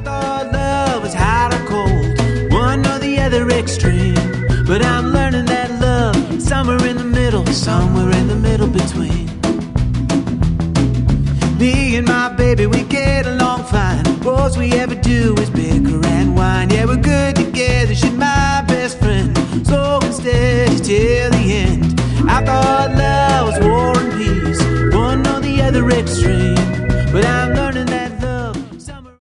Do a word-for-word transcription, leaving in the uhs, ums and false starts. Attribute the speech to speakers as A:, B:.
A: thought love was hot or cold, one or the other extreme. But I'm learning that love is somewhere in the middle, somewhere in the middle between. Me and my baby, we get along fine. All we ever do is bicker and whine. Yeah, we're good together, she's my best friend. So instead, till the end, I thought love was war and peace, one or the other extreme. But I'm